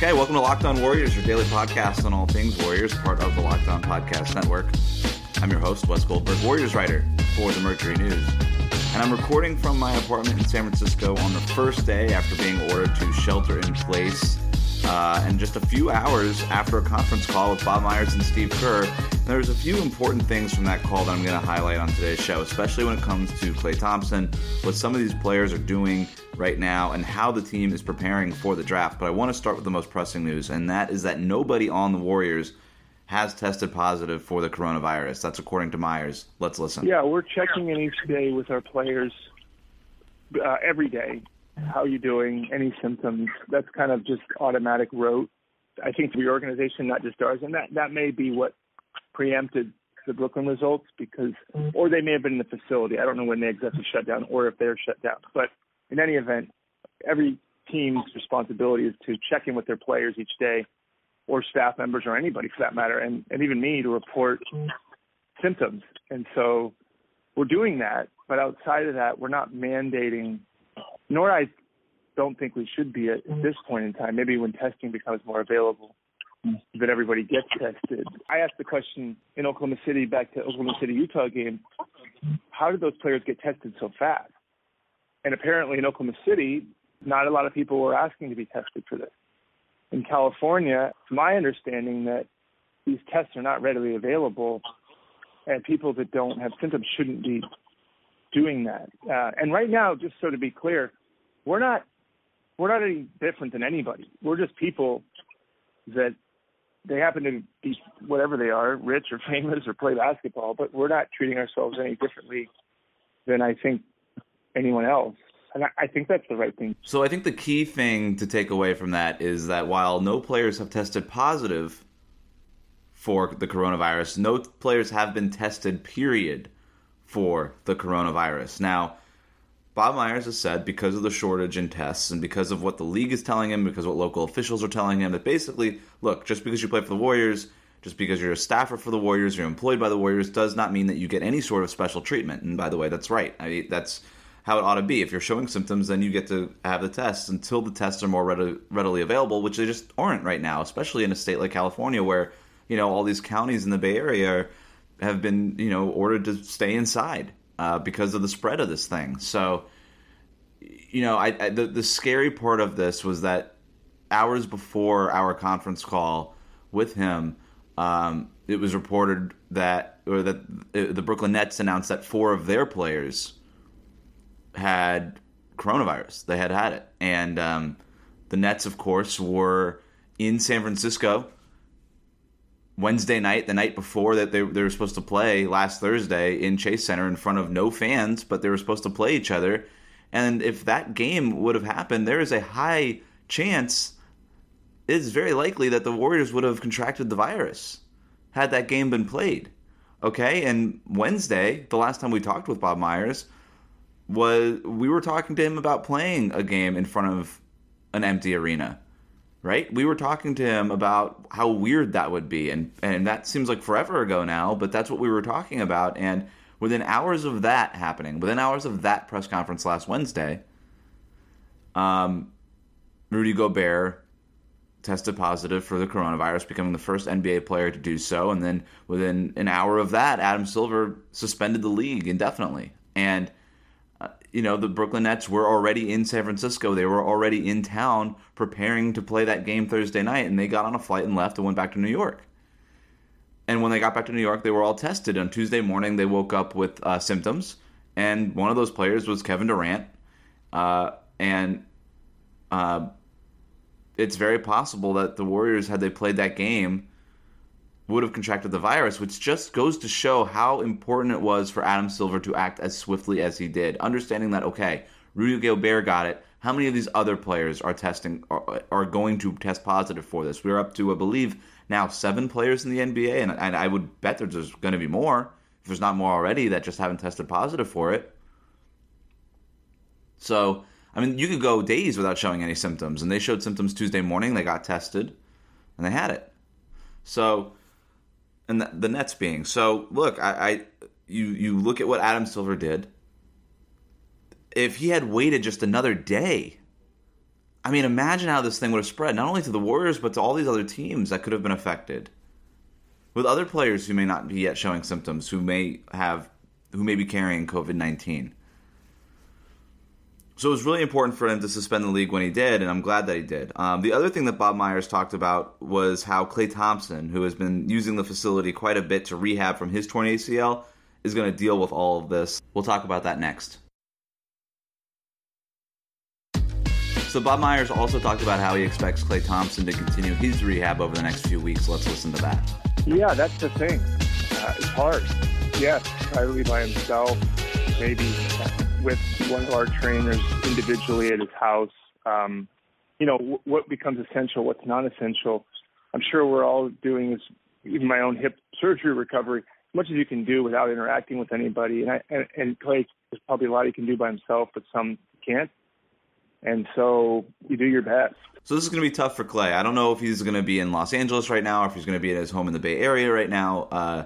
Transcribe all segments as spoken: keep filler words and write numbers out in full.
Okay, welcome to Locked On Warriors, your daily podcast on all things Warriors, part of the Locked On Podcast Network. I'm your host, Wes Goldberg, Warriors writer for the Mercury News. And I'm recording from my apartment in San Francisco on the first day after being ordered to shelter in place. Uh, and just a few hours after a conference call with Bob Myers and Steve Kerr. There's a few important things from that call that I'm going to highlight on today's show, especially when it comes to Klay Thompson, what some of these players are doing right now, and how the team is preparing for the draft. But I want to start with the most pressing news, and that is that nobody on the Warriors has tested positive for the coronavirus. That's according to Myers. Let's listen. Yeah, we're checking in each day with our players uh, every day. How are you doing? Any symptoms? That's kind of just automatic rote. I think the reorganization, not just ours, and that, that may be what preempted the Brooklyn results, because, or they may have been in the facility. I don't know when they exactly shut down or if they're shut down. But in any event, every team's responsibility is to check in with their players each day, or staff members, or anybody for that matter, and, and even me, to report symptoms. And so we're doing that, but outside of that, we're not mandating, nor I don't think we should be at this point in time, maybe when testing becomes more available, that everybody gets tested. I asked the question in Oklahoma City, back to Oklahoma City-Utah game, how did those players get tested so fast? And apparently in Oklahoma City, not a lot of people were asking to be tested for this. In California, it's my understanding that these tests are not readily available, and people that don't have symptoms shouldn't be doing that. Uh, and right now, just so to be clear, we're not we're not any different than anybody. We're just people that they happen to be whatever they are, rich or famous or play basketball, but we're not treating ourselves any differently than I think anyone else. And I, I think that's the right thing. So I think the key thing to take away from that is that while no players have tested positive for the coronavirus, no players have been tested, period, for the coronavirus. Now, Bob Myers has said, because of the shortage in tests and because of what the league is telling him, because of what local officials are telling him, that basically, look, just because you play for the Warriors, just because you're a staffer for the Warriors, you're employed by the Warriors, does not mean that you get any sort of special treatment. And by the way, that's right. I mean, that's how it ought to be. If you're showing symptoms, then you get to have the tests until the tests are more readily, readily available, which they just aren't right now, especially in a state like California where, you know, all these counties in the Bay Area have been, you know, ordered to stay inside uh, because of the spread of this thing. So, you know, I, I the, the scary part of this was that hours before our conference call with him, um, it was reported that, or that the Brooklyn Nets announced that four of their players had coronavirus. They had had it. And um, the Nets, of course, were in San Francisco Wednesday night, the night before that they, they were supposed to play last Thursday in Chase Center in front of no fans, but they were supposed to play each other. And if that game would have happened, there is a high chance, it is very likely that the Warriors would have contracted the virus had that game been played. Okay, and Wednesday, the last time we talked with Bob Myers, was we were talking to him about playing a game in front of an empty arena. Right? We were talking to him about how weird that would be, and, and that seems like forever ago now, but that's what we were talking about. And within hours of that happening, within hours of that press conference last Wednesday, um, Rudy Gobert tested positive for the coronavirus, becoming the first N B A player to do so. And then within an hour of that, Adam Silver suspended the league indefinitely. And you know, the Brooklyn Nets were already in San Francisco. They were already in town preparing to play that game Thursday night, and they got on a flight and left and went back to New York. And when they got back to New York, they were all tested. On Tuesday morning, they woke up with uh, symptoms, and one of those players was Kevin Durant. Uh, and uh, it's very possible that the Warriors, had they played that game, would have contracted the virus, which just goes to show how important it was for Adam Silver to act as swiftly as he did. Understanding that, okay, Rudy Gobert got it. How many of these other players are testing, are, are going to test positive for this? We're up to, I believe, now seven players in the N B A, and, and I would bet there's going to be more, if there's not more already, that just haven't tested positive for it. So, I mean, you could go days without showing any symptoms, and they showed symptoms Tuesday morning, they got tested, and they had it. So, and the, the Nets being. So, look, I, I you you look at what Adam Silver did. If he had waited just another day, I mean, imagine how this thing would have spread, not only to the Warriors, but to all these other teams that could have been affected. With other players who may not be yet showing symptoms, who may have, who may be carrying covid nineteen. So it was really important for him to suspend the league when he did, and I'm glad that he did. Um, the other thing that Bob Myers talked about was how Klay Thompson, who has been using the facility quite a bit to rehab from his torn A C L, is going to deal with all of this. We'll talk about that next. So Bob Myers also talked about how he expects Klay Thompson to continue his rehab over the next few weeks. Let's listen to that. Yeah, that's the thing. Uh, it's hard. Yes, privately by himself, maybe with one of our trainers individually at his house. Um, you know, w- what becomes essential, what's non-essential. I'm sure we're all doing is, even my own hip surgery recovery, as much as you can do without interacting with anybody. And, I, and, and Klay, there's probably a lot he can do by himself, but some can't. And so you do your best. So this is going to be tough for Klay. I don't know if he's going to be in Los Angeles right now or if he's going to be at his home in the Bay Area right now. Uh,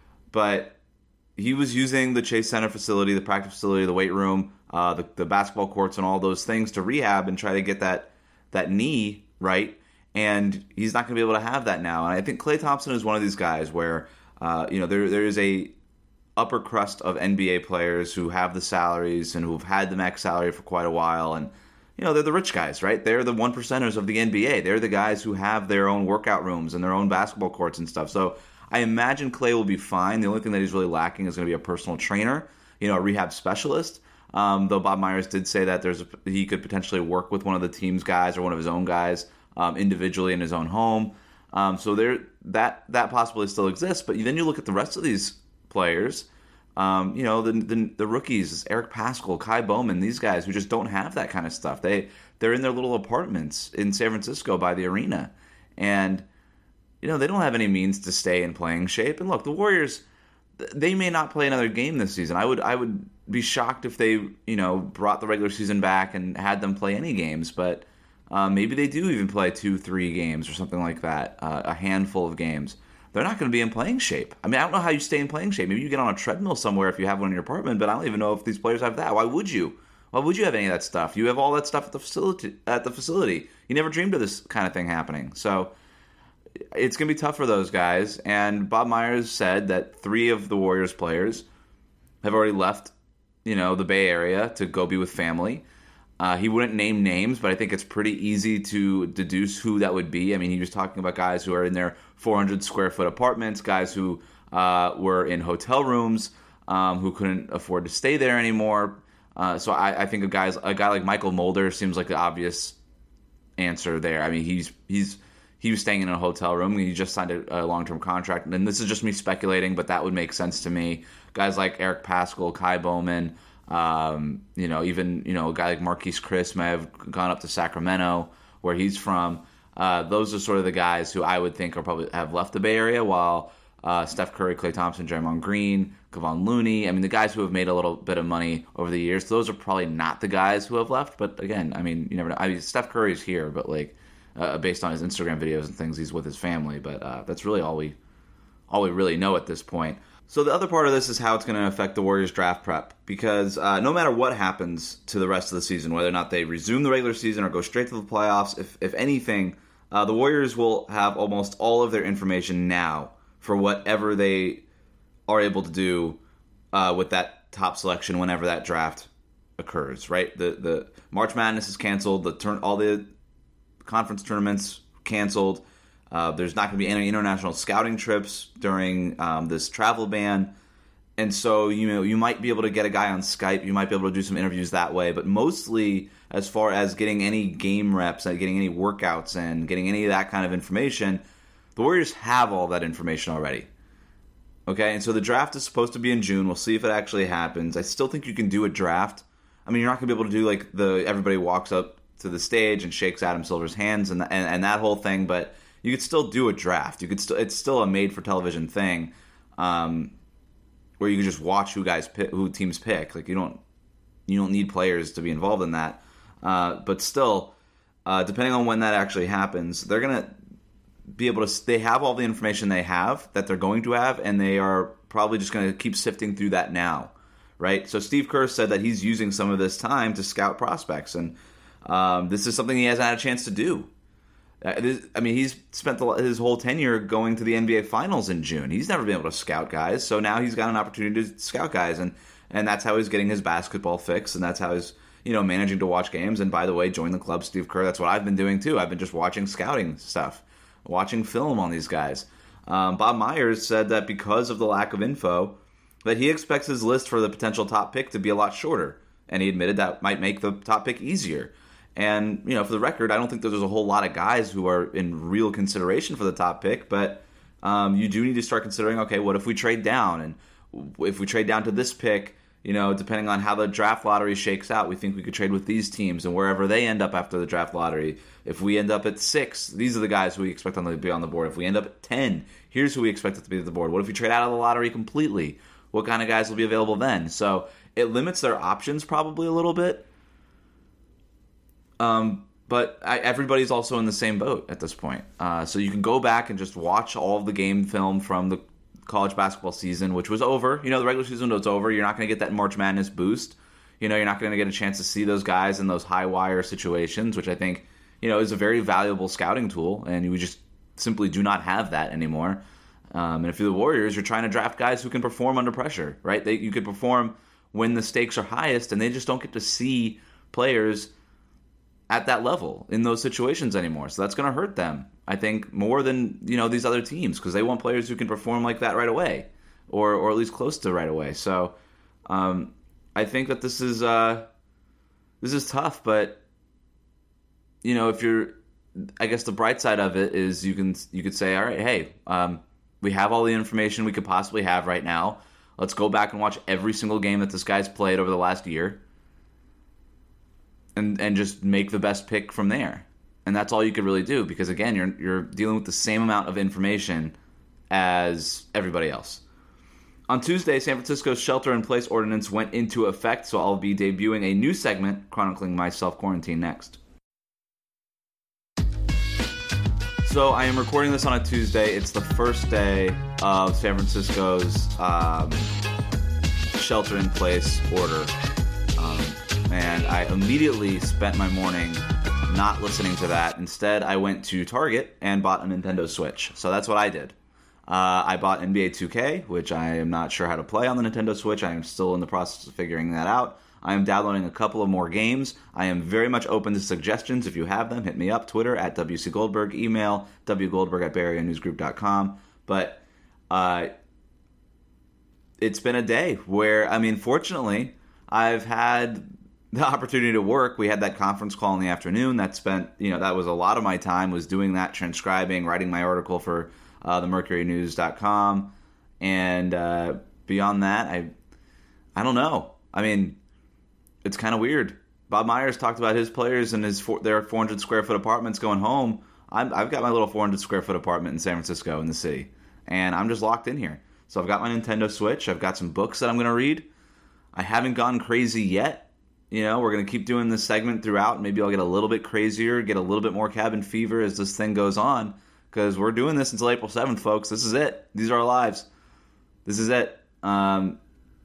but he was using the Chase Center facility, the practice facility, the weight room, uh, the, the basketball courts and all those things to rehab and try to get that that knee right. And he's not going to be able to have that now. And I think Klay Thompson is one of these guys where, uh, you know, there there is a upper crust of N B A players who have the salaries and who've had the max salary for quite a while. And you know, they're the rich guys, right? They're the one percenters of the N B A. They're the guys who have their own workout rooms and their own basketball courts and stuff. So I imagine Klay will be fine. The only thing that he's really lacking is going to be a personal trainer, you know, a rehab specialist. Um, though Bob Myers did say that there's a, he could potentially work with one of the team's guys or one of his own guys um, individually in his own home. Um, so there that that possibility still exists. But then you look at the rest of these players. Um, you know, the, the the rookies, Eric Paschall, Kai Bowman, these guys who just don't have that kind of stuff. They, they're in their little apartments in San Francisco by the arena. And, you know, they don't have any means to stay in playing shape. And look, the Warriors, they may not play another game this season. I would I would be shocked if they, you know, brought the regular season back and had them play any games. But uh, maybe they do even play two, three games or something like that, uh, a handful of games. They're not going to be in playing shape. I mean, I don't know how you stay in playing shape. Maybe you get on a treadmill somewhere if you have one in your apartment, but I don't even know if these players have that. Why would you? Why would you have any of that stuff? You have all that stuff at the facility. At the facility, you never dreamed of this kind of thing happening. So it's going to be tough for those guys. And Bob Myers said that three of the Warriors players have already left, you know, the Bay Area to go be with family. Uh, he wouldn't name names, but I think it's pretty easy to deduce who that would be. I mean, he was talking about guys who are in their four hundred square foot apartments, guys who uh, were in hotel rooms, um, who couldn't afford to stay there anymore. Uh, so I, I think a guys a guy like Michael Mulder seems like the obvious answer there. I mean, he's he's he was staying in a hotel room. He just signed a, a long term contract, and this is just me speculating, but that would make sense to me. Guys like Eric Paschall, Kai Bowman. Um, you know, even, you know, a guy like Marquise Chris may have gone up to Sacramento, where he's from. Uh, those are sort of the guys who I would think are probably have left the Bay Area, while uh, Steph Curry, Klay Thompson, Draymond Green, Kevon Looney, I mean, the guys who have made a little bit of money over the years, those are probably not the guys who have left. But again, I mean, you never know. I mean, Steph Curry's here, but like, uh, based on his Instagram videos and things, he's with his family. But uh, that's really all we, all we really know at this point. So the other part of this is how it's going to affect the Warriors draft prep, because uh, no matter what happens to the rest of the season, whether or not they resume the regular season or go straight to the playoffs, if if anything, uh, the Warriors will have almost all of their information now for whatever they are able to do uh, with that top selection whenever that draft occurs. Right? The the March Madness is canceled. The turn all the conference tournaments canceled. Uh, there's not going to be any international scouting trips during um, this travel ban. And so, you know, you might be able to get a guy on Skype. You might be able to do some interviews that way. But mostly, as far as getting any game reps, and getting any workouts and getting any of that kind of information, the Warriors have all that information already. Okay, and so the draft is supposed to be in June. We'll see if it actually happens. I still think you can do a draft. I mean, you're not going to be able to do, like, the everybody walks up to the stage and shakes Adam Silver's hands and and, and that whole thing, but you could still do a draft. You could still it's still a made-for-television thing, um, where you can just watch who guys pick, who teams pick. Like you don't you don't need players to be involved in that. Uh, but still, uh, depending on when that actually happens, they're gonna be able to. They have all the information they have that they're going to have, and they are probably just going to keep sifting through that now, right? So Steve Kerr said that he's using some of this time to scout prospects, and Um, this is something he hasn't had a chance to do. Uh, this, I mean, he's spent the, his whole tenure going to the N B A Finals in June. He's never been able to scout guys, so now he's got an opportunity to scout guys, and, and that's how he's getting his basketball fix, and that's how he's, you know, managing to watch games. And by the way, join the club, Steve Kerr. That's what I've been doing too. I've been just watching scouting stuff, watching film on these guys. Um, Bob Myers said that because of the lack of info, that he expects his list for the potential top pick to be a lot shorter, and he admitted that might make the top pick easier. And, you know, for the record, I don't think that there's a whole lot of guys who are in real consideration for the top pick, but um, you do need to start considering, okay, what if we trade down? And if we trade down to this pick, you know, depending on how the draft lottery shakes out, we think we could trade with these teams, and wherever they end up after the draft lottery. If we end up at six, these are the guys who we expect to be on the board. If we end up at ten, here's who we expect to be at the board. What if we trade out of the lottery completely? What kind of guys will be available then? So it limits their options probably a little bit. Um, but I, everybody's also in the same boat at this point. Uh, so you can go back and just watch all of the game film from the college basketball season, which was over. You know, the regular season was over. You're not going to get that March Madness boost. You know, you're not going to get a chance to see those guys in those high wire situations, which I think, you know, is a very valuable scouting tool. And you just simply do not have that anymore. Um, and if you're the Warriors, you're trying to draft guys who can perform under pressure, right? They, you could perform when the stakes are highest, and they just don't get to see players at that level in those situations anymore. So that's going to hurt them, I think, more than, you know, these other teams, because they want players who can perform like that right away, or or at least close to right away. So um, I think that this is uh, this is tough, but you know, if you're, I guess the bright side of it is you can you could say, all right, hey, um, we have all the information we could possibly have right now. Let's go back and watch every single game that this guy's played over the last year. And and just make the best pick from there, and that's all you could really do, because again, you're you're dealing with the same amount of information as everybody else. On Tuesday, San Francisco's shelter-in-place ordinance went into effect, so I'll be debuting a new segment chronicling my self-quarantine next. So I am recording this on a Tuesday. It's the first day of San Francisco's um, shelter-in-place order. Um, And I immediately spent my morning not listening to that. Instead, I went to Target and bought a Nintendo Switch. So that's what I did. Uh, I bought N B A two K, which I am not sure how to play on the Nintendo Switch. I am still in the process of figuring that out. I am downloading a couple of more games. I am very much open to suggestions. If you have them, hit me up. Twitter, at W C Goldberg. Email, wgoldberg at bay area news group dot com. But uh, it's been a day where, I mean, fortunately, I've had the opportunity to work. We had that conference call in the afternoon that spent, you know, that was a lot of my time, was doing that, transcribing, writing my article for uh, the mercury news dot com. And uh, beyond that, I I don't know. I mean, it's kind of weird. Bob Myers talked about his players and his four, their four hundred square foot apartments going home. I'm, I've got my little four hundred square foot apartment in San Francisco in the city, and I'm just locked in here. So I've got my Nintendo Switch. I've got some books that I'm going to read. I haven't gone crazy yet. You know, we're going to keep doing this segment throughout. Maybe I'll get a little bit crazier, get a little bit more cabin fever as this thing goes on, because we're doing this until April seventh, folks. This is it. These are our lives. This is it. Um,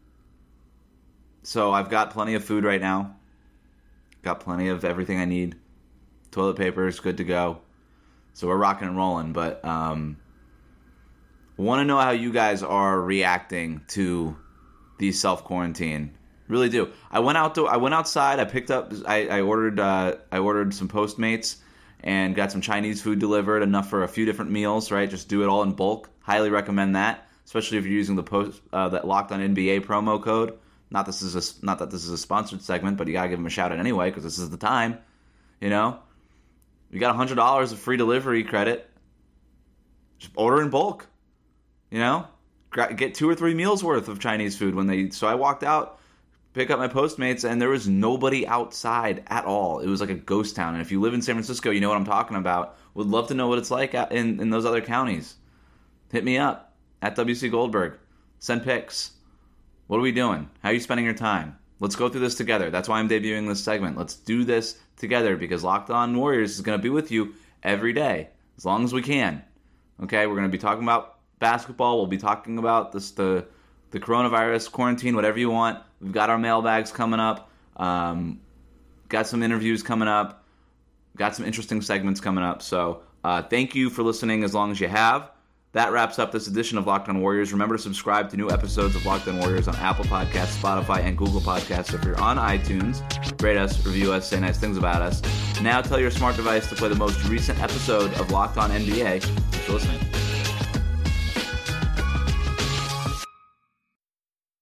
so I've got plenty of food right now. Got plenty of everything I need. Toilet paper is good to go. So we're rocking and rolling. But um, want to know how you guys are reacting to the self-quarantine. Really do. I went out to. I went outside. I picked up. I, I ordered. Uh, I ordered some Postmates and got some Chinese food delivered. Enough for a few different meals. Right. Just do it all in bulk. Highly recommend that, especially if you're using the post uh, that Locked On N B A promo code. Not this is a, not that this is a sponsored segment, but you gotta give them a shout out anyway, because this is the time. You know, you got a hundred dollars of free delivery credit. Just order in bulk. You know, get two or three meals worth of Chinese food when they. So I walked out. Pick up my Postmates, and there was nobody outside at all. It was like a ghost town. And if you live in San Francisco, you know what I'm talking about. Would love to know what it's like in, in those other counties. Hit me up at W C Goldberg. Send pics. What are we doing? How are you spending your time? Let's go through this together. That's why I'm debuting this segment. Let's do this together, because Locked On Warriors is going to be with you every day, as long as we can. Okay, we're going to be talking about basketball. We'll be talking about this, the the coronavirus, quarantine, whatever you want. We've got our mailbags coming up. Um, got some interviews coming up, got some interesting segments coming up. So uh, thank you for listening as long as you have. That wraps up this edition of Locked On Warriors. Remember to subscribe to new episodes of Locked On Warriors on Apple Podcasts, Spotify, and Google Podcasts. If you're on iTunes, rate us, review us, say nice things about us. Now tell your smart device to play the most recent episode of Locked On N B A. Thanks for listening.